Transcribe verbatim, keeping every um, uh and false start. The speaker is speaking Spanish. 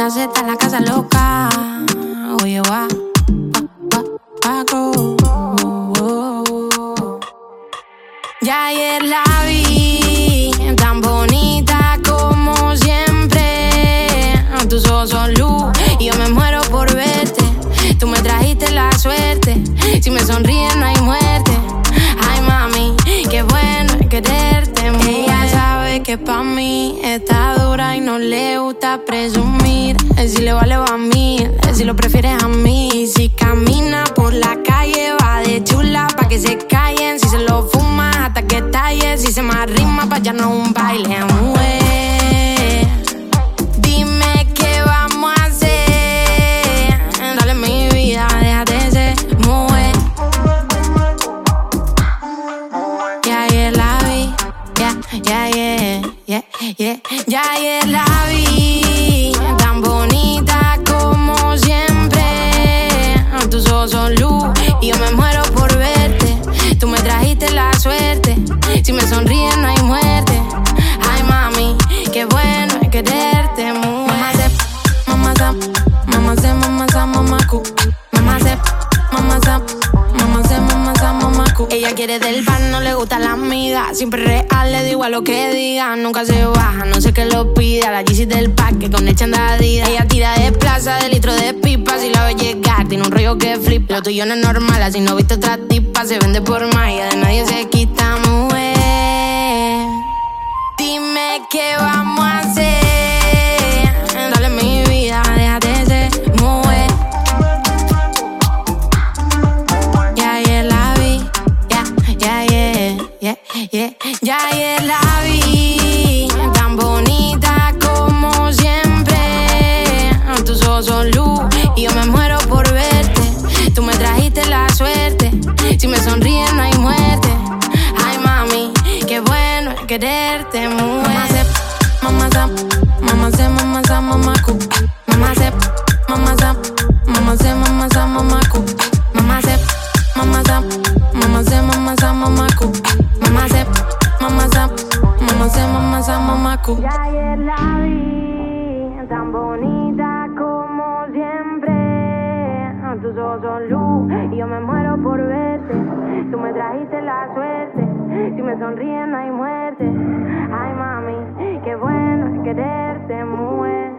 está la casa loca. Oye, va, va, va, go. Ya ayer la vi, tan bonita como siempre. Tus ojos son luz y yo me muero por verte. Tú me trajiste la suerte. Si me sonríes no hay muerte. Ay, mami, qué bueno es quererte. Ella sabe que pa' mí está dura y no le gusta presumir. El si le vale va a mí, el si lo prefieres a mí. Y si camina por la calle va de chula pa' que se callen. Si se lo fuma hasta que estalle. Si se me arrima pa' ya no un baile, mujer. Dime qué vamos a hacer. Dale mi vida, déjate ser mujer. Ya ayer la vi, ya, ya ayer, yeah, yeah. Ya ayer la vi, tan bonita como siempre. Tus ojos son luz y yo me muero por verte. Tú me trajiste la suerte. Si me sonríes no hay muerte. Ay, mami, qué bueno es quererte, mujer. Mamá zap, mamá zap, mamá zap, mamá cu. Mamá zap, mamá zap, mamá zap, mamá zap, mamá cu. Ella quiere del pan, no le gusta la amiga. Siempre real, le da igual lo que diga. Nunca se baja, no sé qué lo pida. La Yeezy del parque con hecha andadida. Ella tira de plaza, de litro de pipa. Si la ve llegar, tiene un rollo que flipa. Lo tuyo no es normal, así no viste otra tipa. Se vende por magia, de nadie se quita, mujer. Dime qué vamos a hacer. Dale mi vida, déjate ser mujer. Ya ayer la vi, ya, ya ayer, yeah, yeah. Ya ayer la vi, tan bonita como siempre. Tus ojos son luz y yo me muero por verte. Tú me trajiste la suerte. Si me sonríes no hay muerte. Ay, mami, qué bueno es quererte, mujer. Mamá zap, mamá zap, mamá zap, mamá cu. Mamá zap, mamá zap, mamá zap, mamá zap, mamá cu. Mamá zap, mamá zap, mamá zap, mamá zap, mamá cu. Mamá zap, mamá zap, mamá zap, mamá zap, mamá cu. Ya ayer la vi, tan bonita como siempre. Tus ojos son luz y yo me muero por verte. Tú me trajiste la suerte. Si me sonríes no hay muerte. Ay, mami, qué bueno es quererte, mujer.